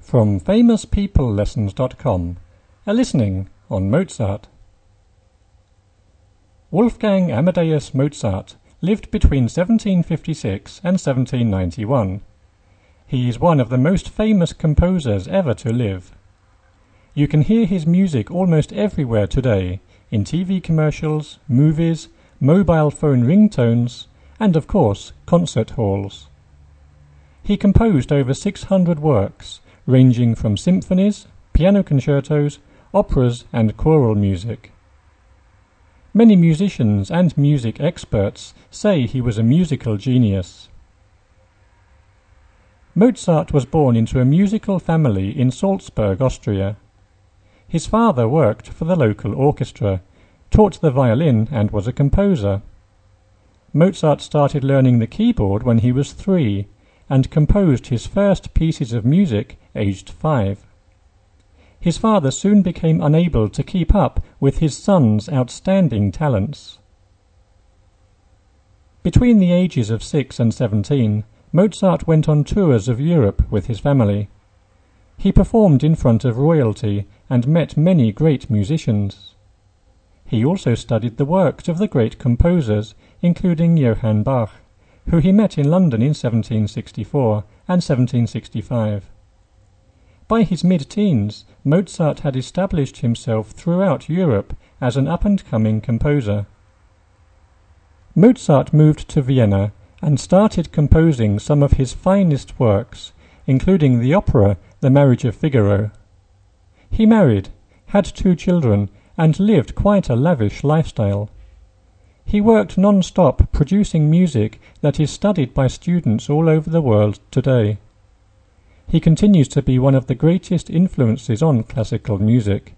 From FamousPeopleLessons.com, a listening on Mozart. Wolfgang Amadeus Mozart lived between 1756 and 1791. He is one of the most famous composers ever to live. You can hear his music almost everywhere today, in TV commercials, movies, mobile phone ringtones, and of course, concert halls. He composed over 600 works, ranging from symphonies, piano concertos, operas, and choral music. Many musicians and music experts say he was a musical genius. Mozart was born into a musical family in Salzburg, Austria. His father worked for the local orchestra, taught the violin, and was a composer. Mozart started learning the keyboard when he was 3, and composed his first pieces of music aged 5. His father soon became unable to keep up with his son's outstanding talents. Between the ages of 6 and 17, Mozart went on tours of Europe with his family. He performed in front of royalty and met many great musicians. He also studied the works of the great composers, including Johann Bach, who he met in London in 1764 and 1765. By his mid-teens, Mozart had established himself throughout Europe as an up-and-coming composer. Mozart moved to Vienna and started composing some of his finest works, including the opera The Marriage of Figaro. He married, had 2 children, and lived quite a lavish lifestyle. He worked non-stop producing music that is studied by students all over the world today. He continues to be one of the greatest influences on classical music.